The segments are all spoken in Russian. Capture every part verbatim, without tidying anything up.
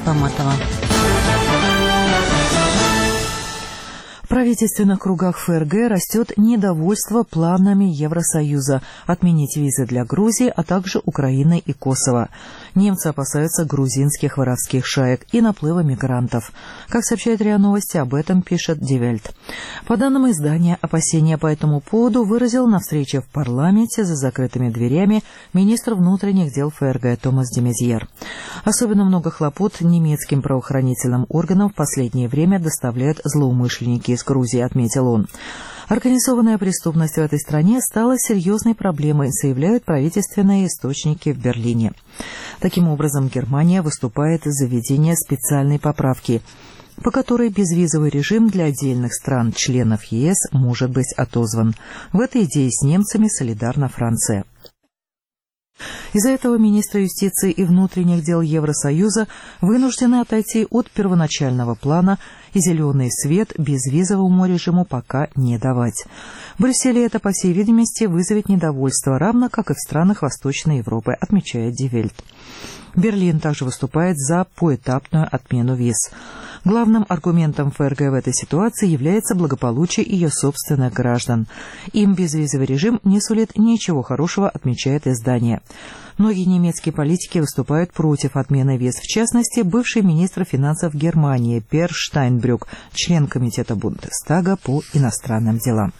Ахматова. В правительственных кругах ФРГ растет недовольство планами Евросоюза отменить визы для Грузии, а также Украины и Косово. Немцы опасаются грузинских воровских шаек и наплыва мигрантов. Как сообщает РИА Новости, об этом пишет Die Welt. По данным издания, опасения по этому поводу выразил на встрече в парламенте за закрытыми дверями министр внутренних дел ФРГ Томас де Мезьер. Особенно много хлопот немецким правоохранительным органам в последнее время доставляют злоумышленники из Грузии, отметил он. Организованная преступность в этой стране стала серьезной проблемой, заявляют правительственные источники в Берлине. Таким образом, Германия выступает за введение специальной поправки, по которой безвизовый режим для отдельных стран-членов ЕС может быть отозван. В этой идее с немцами солидарна Франция. Из-за этого министры юстиции и внутренних дел Евросоюза вынуждены отойти от первоначального плана и зеленый свет безвизовому режиму пока не давать. В Брюсселе это, по всей видимости, вызовет недовольство, равно как и в странах Восточной Европы, отмечает Die Welt. Берлин также выступает за поэтапную отмену виз. Главным аргументом ФРГ в этой ситуации является благополучие ее собственных граждан. Им безвизовый режим не сулит ничего хорошего, отмечает издание. Многие немецкие политики выступают против отмены виз, в частности, бывший министр финансов Германии Пер Штайнбрюк, член комитета Бундестага по иностранным делам.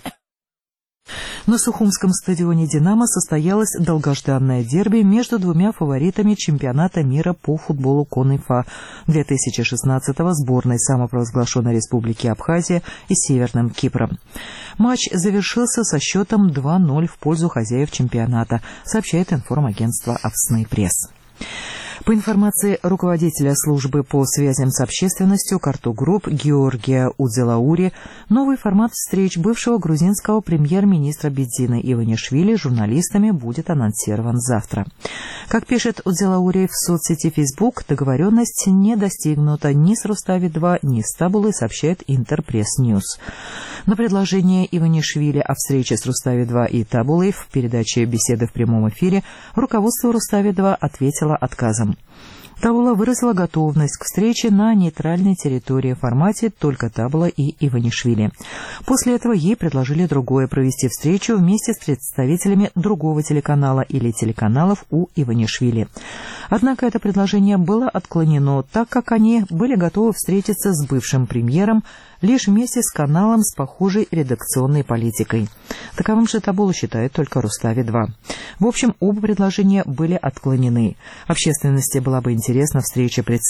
На Сухумском стадионе «Динамо» состоялось долгожданное дерби между двумя фаворитами чемпионата мира по футболу КонИФА две тысячи шестнадцатого сборной самопровозглашенной Республики Абхазия и Северным Кипром. Матч завершился со счетом два ноль в пользу хозяев чемпионата, сообщает информагентство «Авсный пресс». По информации руководителя службы по связям с общественностью Картогрупп Георгия Удзелаури, новый формат встреч бывшего грузинского премьер-министра Бедзины Иванишвили с журналистами будет анонсирован завтра. Как пишет Удзелаури в соцсети Facebook, договоренность не достигнута ни с Рустави-два, ни с Табулой, сообщает Интерпресс-Ньюс. На предложение Иванишвили о встрече с Рустави-два и Табулой в передаче «Беседы в прямом эфире» руководство Рустави-два ответило отказом. Табула выразила готовность к встрече на нейтральной территории в формате только Табула и Иванишвили. После этого ей предложили другое – провести встречу вместе с представителями другого телеканала или телеканалов у Иванишвили. Однако это предложение было отклонено, так как они были готовы встретиться с бывшим премьером лишь вместе с каналом с похожей редакционной политикой. Таковым же Табула считает только Рустави-два. В общем, оба предложения были отклонены. Общественности была бы интересна встреча представителей